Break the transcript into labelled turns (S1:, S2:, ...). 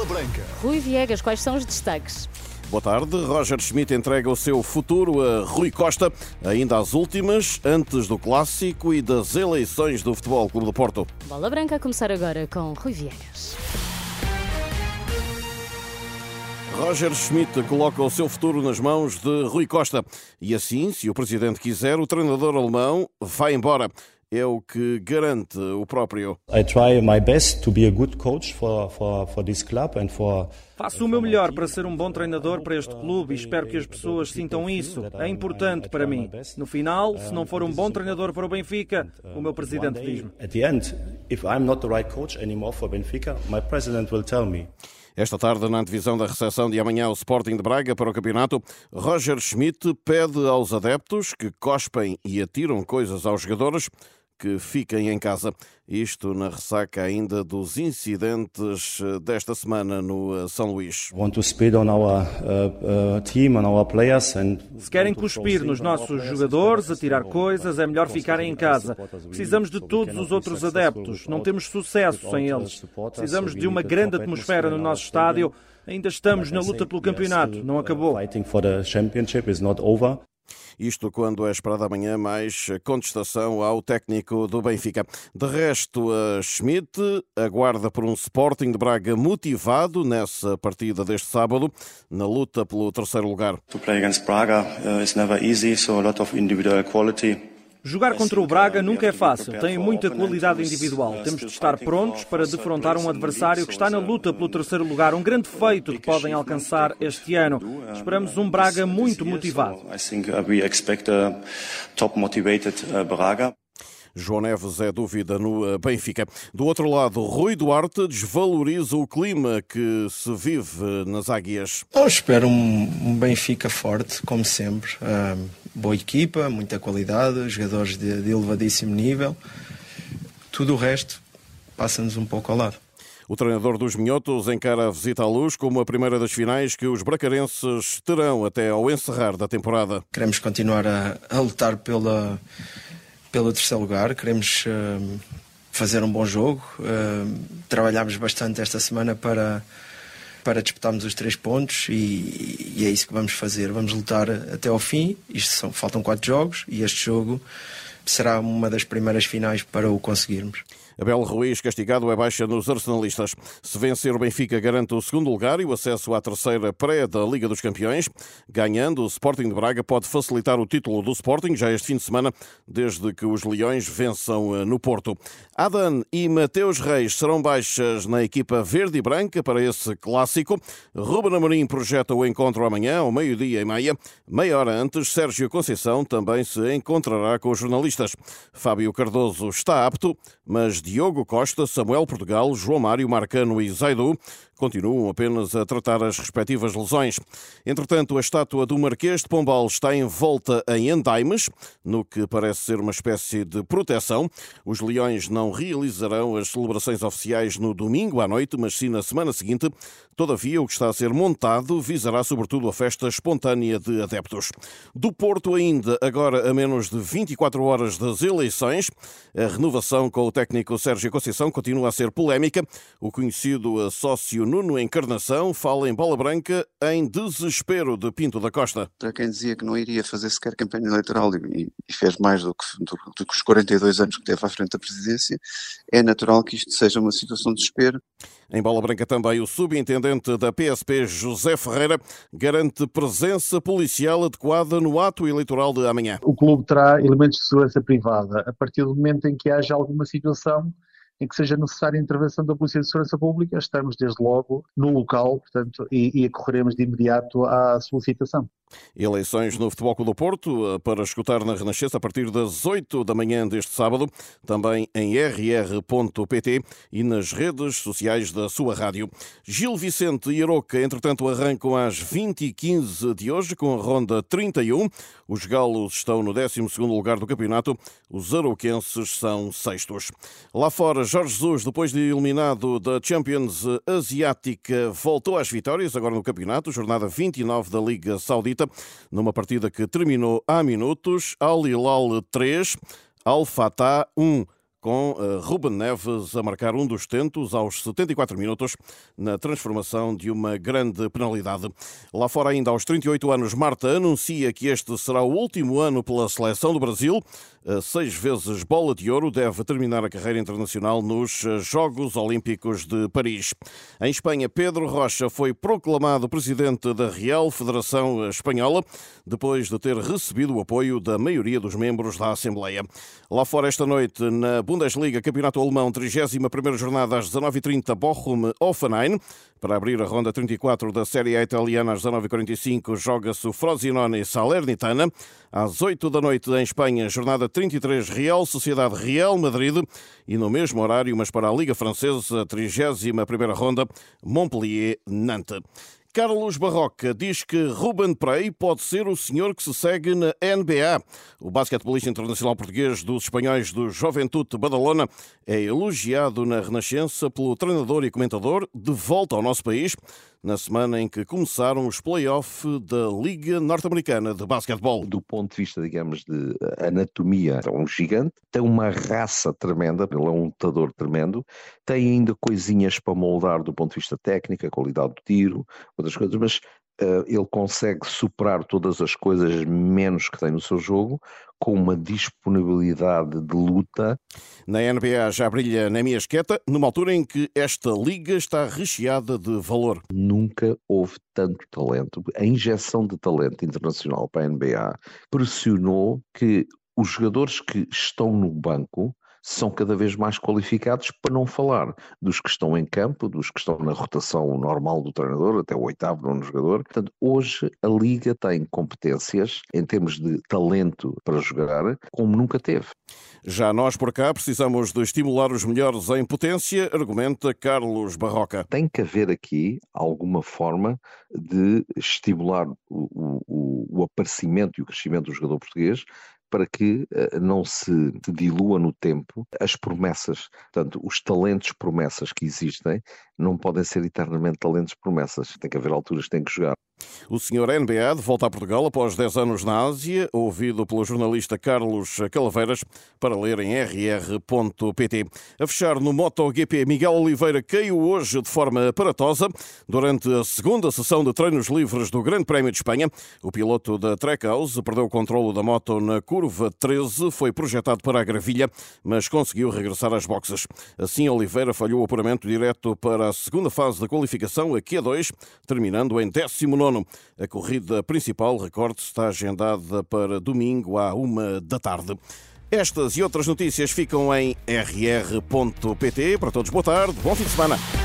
S1: Branca.
S2: Rui Viegas, quais são os destaques?
S3: Boa tarde. Roger Schmidt entrega o seu futuro a Rui Costa, ainda às últimas, antes do Clássico e das eleições do Futebol Clube do Porto.
S2: Bola Branca a começar agora com Rui Viegas.
S3: Roger Schmidt coloca o seu futuro nas mãos de Rui Costa. E assim, se o presidente quiser, o treinador alemão vai embora. É o que garante o próprio.
S4: Faço o meu melhor para ser um bom treinador para este clube e espero que as pessoas sintam isso. É importante para mim. No final, se não for um bom treinador para o Benfica, o meu presidente diz-me.
S3: Esta tarde, na divisão da recepção de amanhã, o Sporting de Braga para o campeonato, Roger Schmidt pede aos adeptos que cospem e atiram coisas aos jogadores que fiquem em casa. Isto na ressaca ainda dos incidentes desta semana no São Luís.
S4: Se querem cuspir nos nossos jogadores, atirar coisas, é melhor ficarem em casa. Precisamos de todos os outros adeptos. Não temos sucesso sem eles. Precisamos de uma grande atmosfera no nosso estádio. Ainda estamos na luta pelo campeonato. Não acabou.
S3: Isto quando é esperada amanhã mais contestação ao técnico do Benfica. De resto, a Schmidt aguarda por um Sporting de Braga motivado nessa partida deste sábado, na luta pelo terceiro lugar.
S5: To play against Braga is never easy, so a lot of individual quality.
S4: Jogar contra o Braga nunca é fácil, tem muita qualidade individual. Temos de estar prontos para defrontar um adversário que está na luta pelo terceiro lugar, um grande feito que podem alcançar este ano. Esperamos um Braga muito motivado.
S5: I think we expect a top motivated Braga.
S3: João Neves é dúvida no Benfica. Do outro lado, Rui Duarte desvaloriza o clima que se vive nas Águias.
S6: Eu espero um Benfica forte, como sempre. Boa equipa, muita qualidade, jogadores de elevadíssimo nível. Tudo o resto passa-nos um pouco ao lado.
S3: O treinador dos Minhotos encara a visita à Luz como a primeira das finais que os bracarenses terão até ao encerrar da temporada.
S6: Queremos continuar a lutar pelo terceiro lugar, queremos fazer um bom jogo. Trabalhámos bastante esta semana para disputarmos os 3 pontos e é isso que vamos fazer. Vamos lutar até ao fim. Faltam 4 jogos e este jogo será uma das primeiras finais para o conseguirmos.
S3: Abel Ruiz, castigado, é baixa nos arsenalistas. Se vencer, o Benfica garante o segundo lugar e o acesso à terceira pré da Liga dos Campeões. Ganhando, o Sporting de Braga pode facilitar o título do Sporting já este fim de semana, desde que os Leões vençam no Porto. Adan e Mateus Reis serão baixas na equipa verde e branca para esse clássico. Ruben Amorim projeta o encontro amanhã, ao 12h30. Meia hora antes, Sérgio Conceição também se encontrará com os jornalistas. Fábio Cardoso está apto, mas Diogo Costa, Samuel Portugal, João Mário, Marcano e Zaidu continuam apenas a tratar as respectivas lesões. Entretanto, a estátua do Marquês de Pombal está envolta em andaimes, no que parece ser uma espécie de proteção. Os Leões não realizarão as celebrações oficiais no domingo à noite, mas sim na semana seguinte. Todavia, o que está a ser montado visará sobretudo a festa espontânea de adeptos. Do Porto ainda, agora a menos de 24 horas das eleições, a renovação com o técnico Sérgio Conceição continua a ser polémica. O conhecido sócio Nuno Encarnação fala em Bola Branca em desespero de Pinto da Costa.
S7: Para quem dizia que não iria fazer sequer campanha eleitoral e fez mais do que os 42 anos que teve à frente da presidência, é natural que isto seja uma situação de desespero.
S3: Em Bola Branca também o subintendente da PSP, José Ferreira, garante presença policial adequada no ato eleitoral de amanhã.
S8: O clube terá elementos de segurança privada a partir do momento em que haja alguma situação em que seja necessária a intervenção da Polícia de Segurança Pública. Estamos desde logo no local, portanto, e acorreremos de imediato à solicitação.
S3: Eleições no Futebol Clube do Porto para escutar na Renascença a partir das 8 da manhã deste sábado, também em rr.pt e nas redes sociais da sua rádio. Gil Vicente e Aroca, entretanto, arrancam às 20h15 de hoje com a ronda 31. Os galos estão no 12º lugar do campeonato, os arouquenses são sextos. Lá fora, Jorge Jesus, depois de eliminado da Champions Asiática, voltou às vitórias agora no campeonato, jornada 29 da Liga Saudita, numa partida que terminou há minutos. Al Hilal 3, Al Fatah 1. com Ruben Neves a marcar um dos tentos aos 74 minutos na transformação de uma grande penalidade. Lá fora ainda aos 38 anos, Marta anuncia que este será o último ano pela seleção do Brasil. A 6 vezes bola de ouro deve terminar a carreira internacional nos Jogos Olímpicos de Paris. Em Espanha, Pedro Rocha foi proclamado presidente da Real Federação Espanhola depois de ter recebido o apoio da maioria dos membros da Assembleia. Lá fora esta noite, na Bundesliga, Campeonato Alemão, 31ª jornada às 19h30, Bochum-Hoffenheim. Para abrir a ronda 34 da Série A italiana, às 19h45, joga-se o Frosinone-Salernitana. Às 8 da noite, em Espanha, jornada 33, Real Sociedade-Real Madrid. E no mesmo horário, mas para a Liga Francesa, a 31ª ronda, Montpellier-Nantes. Carlos Barroca diz que Ruben Prey pode ser o senhor que se segue na NBA. O basquetebolista internacional português dos espanhóis do Juventude Badalona é elogiado na Renascença pelo treinador e comentador de volta ao nosso país na semana em que começaram os play-off da Liga Norte-Americana de Basquetebol.
S1: Do ponto de vista, digamos, de anatomia, é um gigante, tem uma raça tremenda, ele é um lutador tremendo, tem ainda coisinhas para moldar do ponto de vista técnico, a qualidade do tiro, outras coisas, mas ele consegue superar todas as coisas menos que tem no seu jogo, com uma disponibilidade de luta.
S3: Na NBA já brilha Neemias Queta, numa altura em que esta liga está recheada de valor.
S1: Nunca houve tanto talento. A injeção de talento internacional para a NBA pressionou que os jogadores que estão no banco são cada vez mais qualificados, para não falar dos que estão em campo, dos que estão na rotação normal do treinador, até o 8º, 9º jogador. Portanto, hoje a Liga tem competências em termos de talento para jogar, como nunca teve.
S3: Já nós por cá precisamos de estimular os melhores em potência, argumenta Carlos Barroca.
S1: Tem que haver aqui alguma forma de estimular o aparecimento e o crescimento do jogador português, para que não se dilua no tempo as promessas. Portanto, os talentos promessas que existem não podem ser eternamente talentos promessas. Tem que haver alturas que têm que jogar.
S3: O senhor NBA de volta a Portugal após 10 anos na Ásia, ouvido pelo jornalista Carlos Calaveiras, para ler em rr.pt. A fechar no MotoGP, Miguel Oliveira caiu hoje de forma aparatosa durante a segunda sessão de treinos livres do Grande Prémio de Espanha. O piloto da Trackhouse perdeu o controlo da moto na curva 13, foi projetado para a gravilha, mas conseguiu regressar às boxes. Assim, Oliveira falhou o apuramento direto para a segunda fase da qualificação, a Q2, terminando em 19º. A corrida principal, recorde, está agendada para domingo à 13h. Estas e outras notícias ficam em rr.pt. Para todos, boa tarde, bom fim de semana.